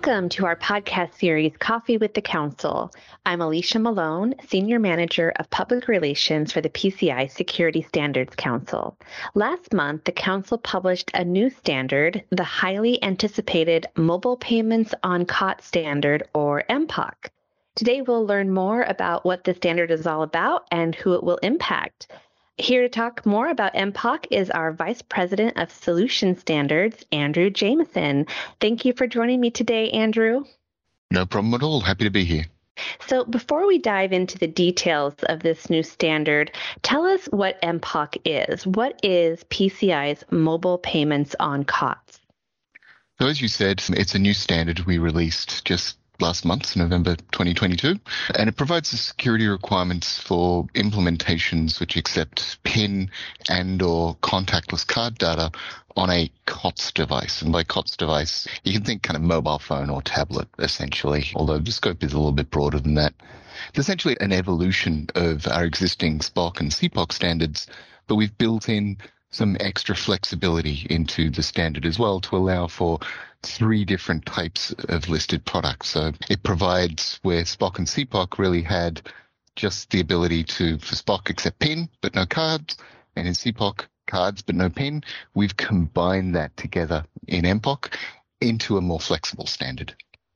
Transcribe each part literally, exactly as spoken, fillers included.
Welcome to our podcast series, Coffee with the Council. I'm Alicia Malone, Senior Manager of Public Relations for the P C I Security Standards Council. Last month, the Council published a new standard, the highly anticipated Mobile Payments on C O T standard, or M P O C. Today, we'll learn more about what the standard is all about and who it will impact. Here to talk more about M P O C is our Vice President of Solution Standards, Andrew Jameson. Thank you for joining me today, Andrew. No problem at all. Happy to be here. So before we dive into the details of this new standard, tell us what M P O C is. What is P C I's Mobile Payments on C O Ts? So as you said, it's a new standard we released just last month, November twenty twenty-two, and it provides the security requirements for implementations which accept PIN and or contactless card data on a C O T S device. And by C O T S device, you can think kind of mobile phone or tablet, essentially, although the scope is a little bit broader than that. It's essentially an evolution of our existing S P O C and C P O C standards, but we've built in some extra flexibility into the standard as well to allow for three different types of listed products. So it provides where S P O C and C P O C really had just the ability to, for S P O C, accept PIN, but no cards, and in C P O C, cards, but no PIN. We've combined that together in M P O C into a more flexible standard.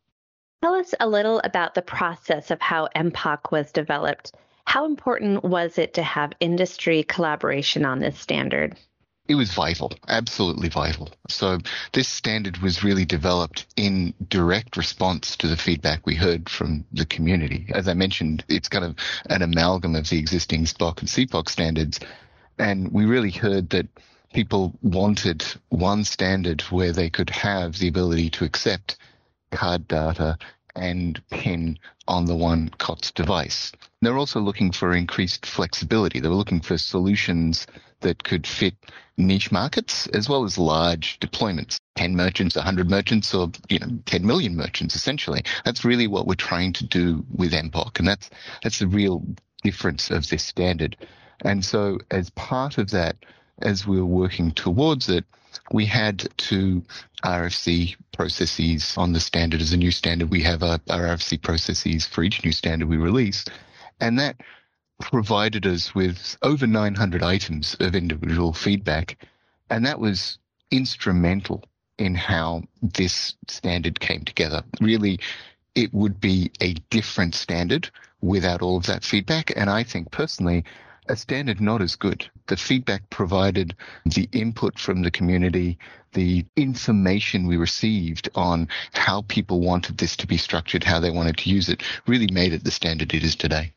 Tell us a little about the process of how M P O C was developed. How important was it to have industry collaboration on this standard? It was vital, absolutely vital. So this standard was really developed in direct response to the feedback we heard from the community. As I mentioned, it's kind of an amalgam of the existing S P O C and C P O C standards. And we really heard that people wanted one standard where they could have the ability to accept card data and PIN on the one C O T S device. They're also looking for increased flexibility. They were looking for solutions that could fit niche markets as well as large deployments, ten merchants, one hundred merchants, or you know, ten million merchants, essentially. That's really what we're trying to do with M P O C, and that's that's the real difference of this standard. And so as part of that, as we were working towards it, we had two R F C processes on the standard. As a new standard, we have our R F C processes for each new standard we release, and that provided us with over nine hundred items of individual feedback, and that was instrumental in how this standard came together. Really, it would be a different standard without all of that feedback, and I think personally, a standard not as good. The feedback provided, the input from the community, the information we received on how people wanted this to be structured, how they wanted to use it, really made it the standard it is today.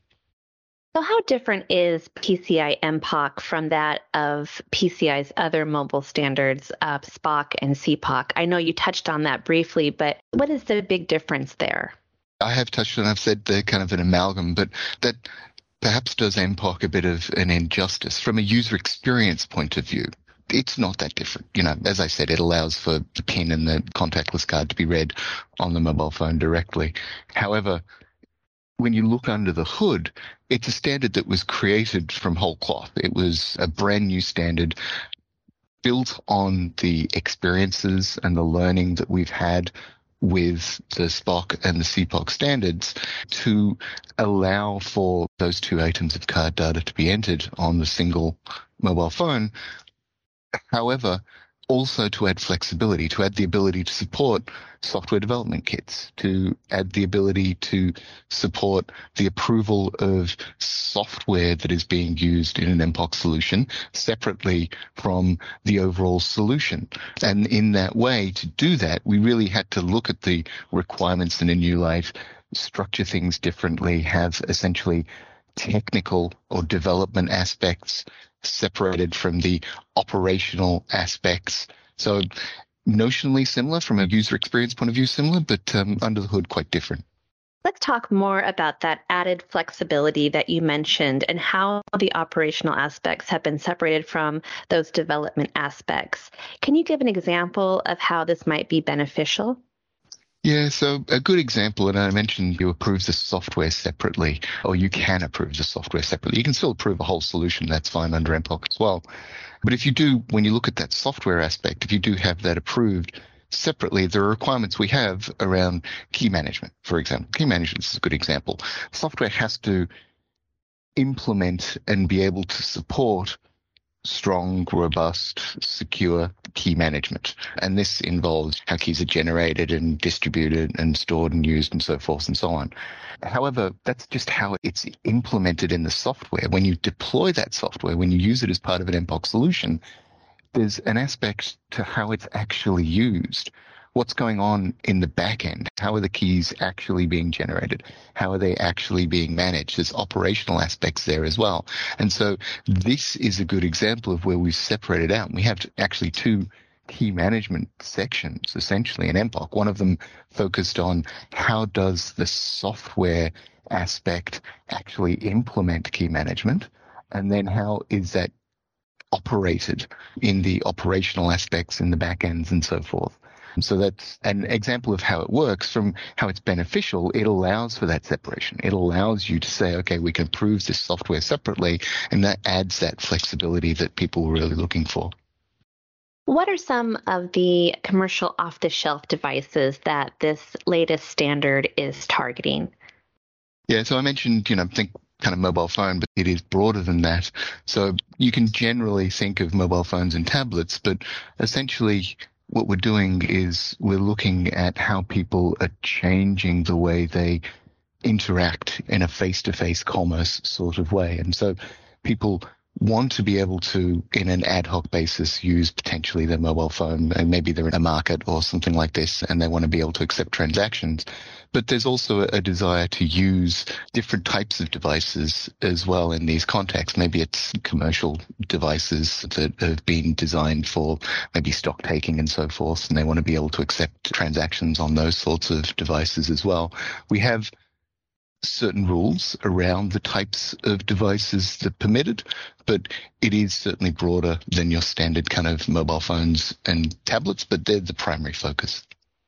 So how different is P C I M P O C from that of P C I's other mobile standards, uh, S P O C and C P O C? I know you touched on that briefly, but what is the big difference there? I have touched on, I've said they're kind of an amalgam, but that perhaps does M P O C a bit of an injustice. From a user experience point of view, it's not that different. You know, as I said, it allows for the PIN and the contactless card to be read on the mobile phone directly. However, when you look under the hood, it's a standard that was created from whole cloth. It was a brand new standard built on the experiences and the learning that we've had with the S P O C and the C P O C standards to allow for those two items of card data to be entered on the single mobile phone. However, also to add flexibility, to add the ability to support software development kits, to add the ability to support the approval of software that is being used in an M P O C solution separately from the overall solution. And in that way, to do that, we really had to look at the requirements in a new light, structure things differently, have essentially technical or development aspects separated from the operational aspects. So notionally similar from a user experience point of view, similar, but um, under the hood quite different. Let's talk more about that added flexibility that you mentioned and how the operational aspects have been separated from those development aspects. Can you give an example of how this might be beneficial? Yeah, so a good example, and I mentioned you approve the software separately, or you can approve the software separately. You can still approve a whole solution, that's fine under M P O C as well. But if you do, when you look at that software aspect, if you do have that approved, separately, there are requirements we have around key management, for example. Key management is a good example. Software has to implement and be able to support strong, robust, secure key management. And this involves how keys are generated and distributed and stored and used and so forth and so on. However, that's just how it's implemented in the software. When you deploy that software, when you use it as part of an M P O C solution, there's an aspect to how it's actually used. What's going on in the back end? How are the keys actually being generated? How are they actually being managed? There's operational aspects there as well. And so this is a good example of where we've separated out. We have actually two key management sections, essentially, in M P O C. One of them focused on how does the software aspect actually implement key management? And then how is that operated in the operational aspects in the back ends and so forth? So that's an example of how it works. From how it's beneficial, it allows for that separation. It allows you to say, okay, we can prove this software separately, and that adds that flexibility that people were really looking for. What are some of the commercial off-the-shelf devices that this latest standard is targeting? Yeah, so I mentioned, you know, think kind of mobile phone, but it is broader than that. So you can generally think of mobile phones and tablets, but essentially what we're doing is we're looking at how people are changing the way they interact in a face-to-face commerce sort of way. And so people want to be able to, in an ad hoc basis, use potentially their mobile phone, and maybe they're in a market or something like this, and they want to be able to accept transactions. But there's also a desire to use different types of devices as well in these contexts. Maybe it's commercial devices that have been designed for maybe stock taking and so forth, and they want to be able to accept transactions on those sorts of devices as well. We have certain rules around the types of devices that are permitted, but it is certainly broader than your standard kind of mobile phones and tablets, but they're the primary focus.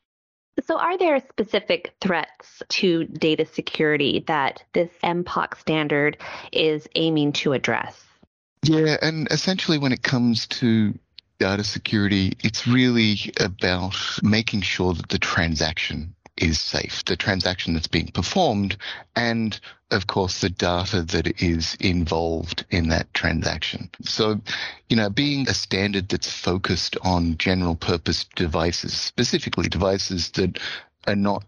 So are there specific threats to data security that this M P O C standard is aiming to address? Yeah, and essentially when it comes to data security, it's really about making sure that the transaction is safe, the transaction that's being performed, and of course the data that is involved in that transaction. So, you know, being a standard that's focused on general purpose devices, specifically devices that are not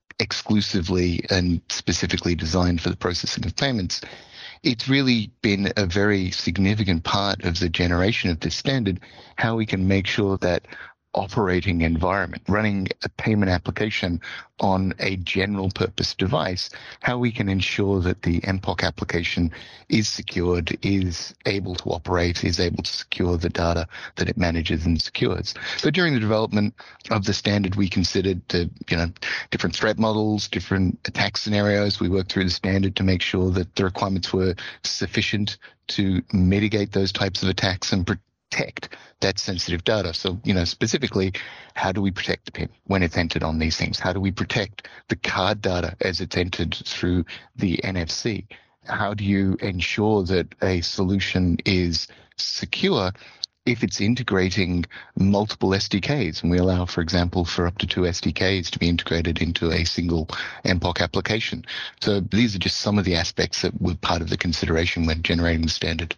exclusively and specifically designed for the processing of payments, it's really been a very significant part of the generation of this standard, how we can make sure that operating environment, running a payment application on a general purpose device, how we can ensure that the M P O C application is secured, is able to operate, is able to secure the data that it manages and secures. So during the development of the standard, we considered the, you know, different threat models, different attack scenarios. We worked through the standard to make sure that the requirements were sufficient to mitigate those types of attacks and protect that sensitive data. So, you know, specifically, how do we protect the PIN when it's entered on these things? How do we protect the card data as it's entered through the N F C? How do you ensure that a solution is secure if it's integrating multiple S D Ks? And we allow, for example, for up to two S D Ks to be integrated into a single M P O C application. So these are just some of the aspects that were part of the consideration when generating the standard.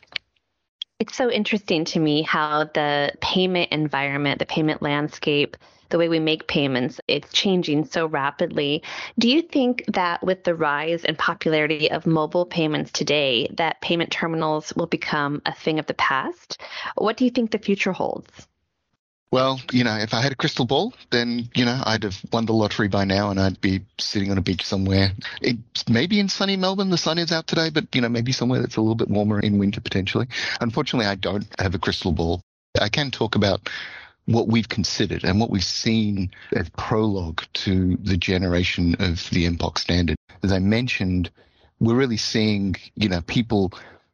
It's so interesting to me how the payment environment, the payment landscape, the way we make payments, it's changing so rapidly. Do you think that with the rise and popularity of mobile payments today, that payment terminals will become a thing of the past? What do you think the future holds? Well, you know, if I had a crystal ball, then, you know, I'd have won the lottery by now and I'd be sitting on a beach somewhere. It's maybe in sunny Melbourne. The sun is out today, but, you know, maybe somewhere that's a little bit warmer in winter potentially. Unfortunately, I don't have a crystal ball. I can talk about what we've considered and what we've seen as prologue to the generation of the M P O C standard. As I mentioned, we're really seeing, you know, people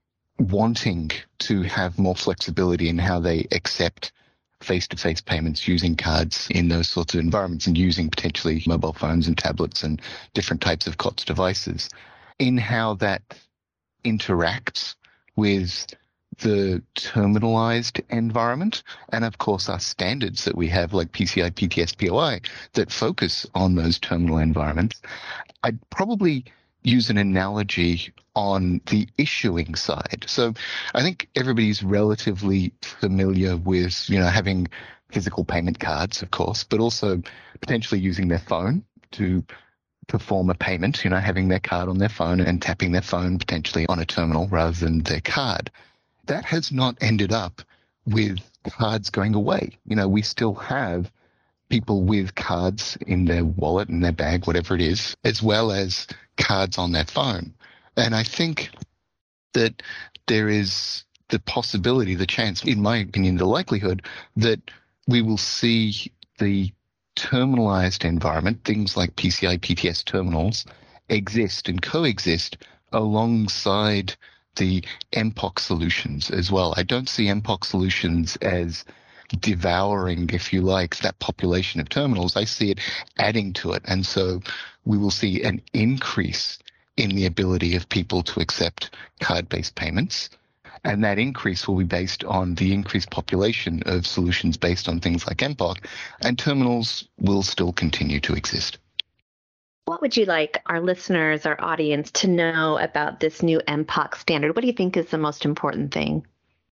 wanting to have more flexibility in how they accept face-to-face payments using cards in those sorts of environments and using potentially mobile phones and tablets and different types of C O T S devices. In how that interacts with the terminalized environment, and of course our standards that we have like P C I, P T S, P O I that focus on those terminal environments. I'd probably use an analogy on the issuing side. So I think everybody's relatively familiar with, you know, having physical payment cards, of course, but also potentially using their phone to perform a payment, you know, having their card on their phone and tapping their phone potentially on a terminal rather than their card. That has not ended up with cards going away. You know, we still have people with cards in their wallet, in their bag, whatever it is, as well as cards on their phone. And I think that there is the possibility, the chance, in my opinion, the likelihood that we will see the terminalized environment, things like P C I, P T S terminals, exist and coexist alongside the M P O C solutions as well. I don't see M P O C solutions as devouring, if you like, that population of terminals. I see it adding to it. And so we will see an increase in the ability of people to accept card-based payments. And that increase will be based on the increased population of solutions based on things like M P O C, and terminals will still continue to exist. What would you like our listeners, our audience, to know about this new M P O C standard? What do you think is the most important thing?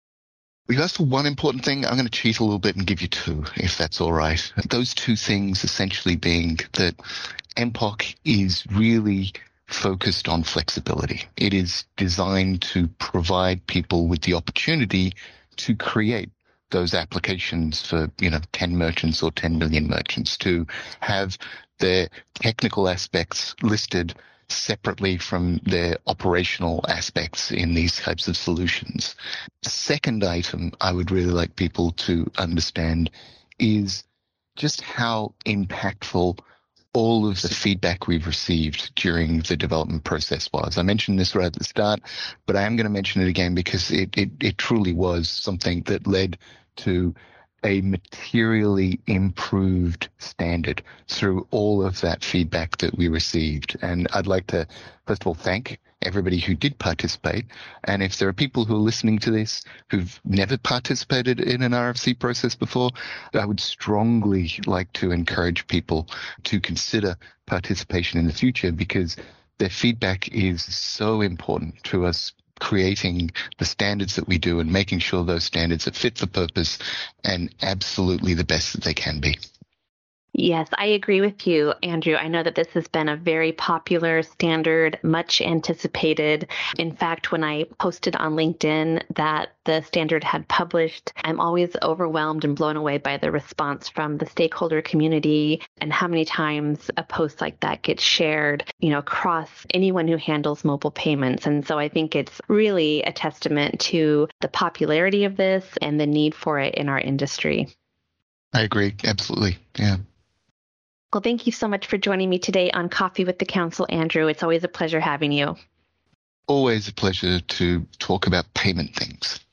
You asked for one important thing. I'm going to cheat a little bit and give you two, if that's all right. Those two things essentially being that M P O C is really focused on flexibility. It is designed to provide people with the opportunity to create those applications for, you know, ten merchants or ten million merchants, to have their technical aspects listed separately from their operational aspects in these types of solutions. The second item I would really like people to understand is just how impactful all of the feedback we've received during the development process was. I mentioned this right at the start, but I am going to mention it again because it, it, it truly was something that led to a materially improved standard through all of that feedback that we received. And I'd like to, first of all, thank everybody who did participate. And if there are people who are listening to this who've never participated in an R F C process before, I would strongly like to encourage people to consider participation in the future, because their feedback is so important to us creating the standards that we do and making sure those standards are fit for purpose and absolutely the best that they can be. Yes, I agree with you, Andrew. I know that this has been a very popular standard, much anticipated. In fact, when I posted on LinkedIn that the standard had published, I'm always overwhelmed and blown away by the response from the stakeholder community and how many times a post like that gets shared, you know, across anyone who handles mobile payments. And so I think it's really a testament to the popularity of this and the need for it in our industry. I agree. Absolutely. Yeah. Well, thank you so much for joining me today on Coffee with the Council, Andrew. It's always a pleasure having you. Always a pleasure to talk about payment things.